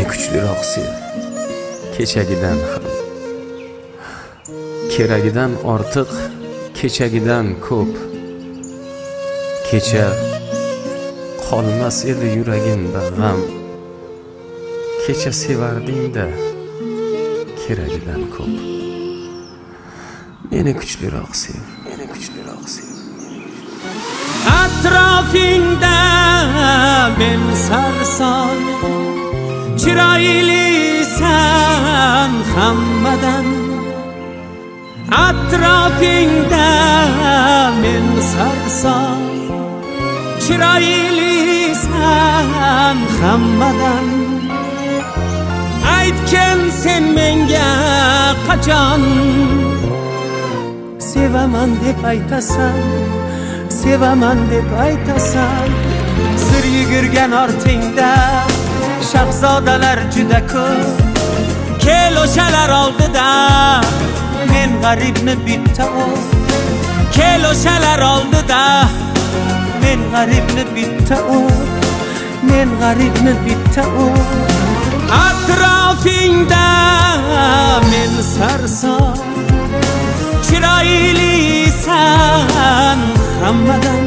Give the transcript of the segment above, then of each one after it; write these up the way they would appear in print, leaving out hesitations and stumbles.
kuchliroq sev. Kechagidan ham. Keragidan ortiq, kechagidan ko'p. Kecha qolmas edi yuragimda g'am. Kecha sevarding-da, keragidan ko'p. Meni kuchliroq sev, meni kuchliroq sev. Atrofingda men sarson, chiroylisan hammadan. Atrofingda men sarson, chiroylisan hammadan. Aytgin sen menga qachon sevaman deb aytasan, sevaman deb aytasan. Sir yugurgan ortingda shahzodalar juda ko'p. Kel o'shalar oldida men g'aribni bitta o. Kel o'shalar oldida men g'aribni bitta o. Men g'aribni bitta o. Atrofingda men sarson, chiroylisan hammadan.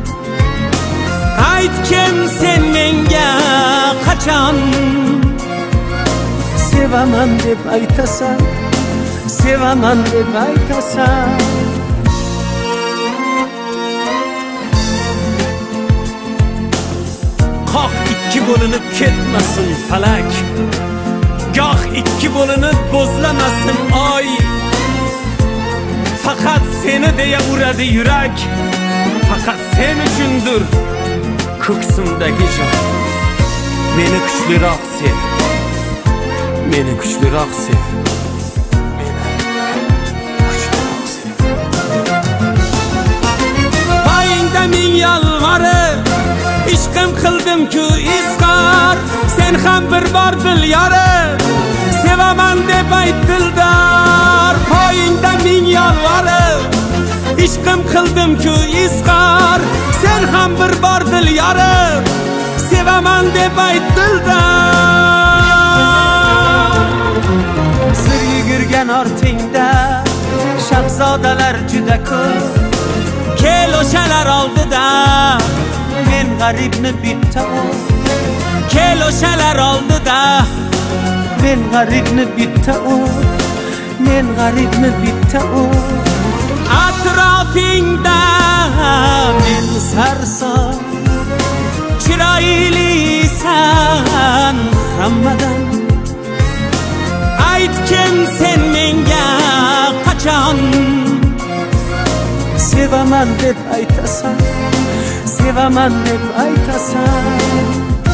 Aytgin sen menga qachon sevaman deb aytasan, sevaman deb aytasan. Qoq ikki bo'linib ketmasin falak, goh ikki bo'linib bo'zlamasin oy. Faqat seni deya uradi yurak, faqat sen uchundir ko'ksimdagi jon. Meni kuchliroq sev, meni kuchliroq sev, meni kuchliroq sev. Poyingda ming yolvorib ishqim qildim-ku izhor, sen ham bir bor bil yorib sevaman deb ayt dildor. Poyingda ming yolvorib ishqim qildim-ku izhor, sen ham bir bor dil yorib sevaman deb ayt dildor. Sir yugurgan ortingda shahzodalar juda ko'p. Kel o'shalar oldida men g'aribni bitta o. Kel o'shalar oldida men g'aribni bitta o. Men g'aribni bitta o. Atrofingda men sarson, chiroylisan hammadan. Aytgin sen menga qachon sevaman deb aytasan, sevaman deb aytasan.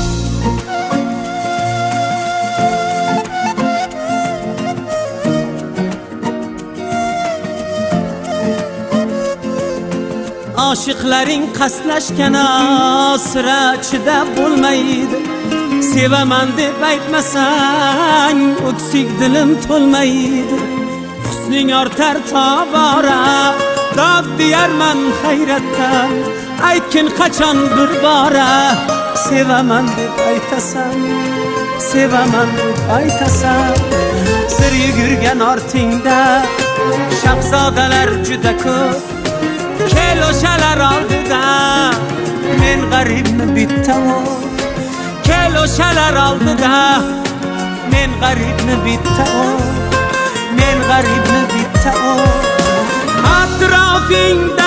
Oshiqlaring qaslashgan sira chidab bo'lmaydi. Sevaman deb aytmasang o'ksik dilim to'lmaydi. Husning ortar tobora, dod deyarman hayratdan. Aytgin qachon bir bora sevaman deb aytasan, sevaman deb aytasan. Sir yugurgan ortingda shahzodalar juda ko'p. Kel o'shalar oldida men g'aribni bitta o. Kel o'shalar oldida men g'aribni bitta o. Men g'aribni bitta o. Atrofingda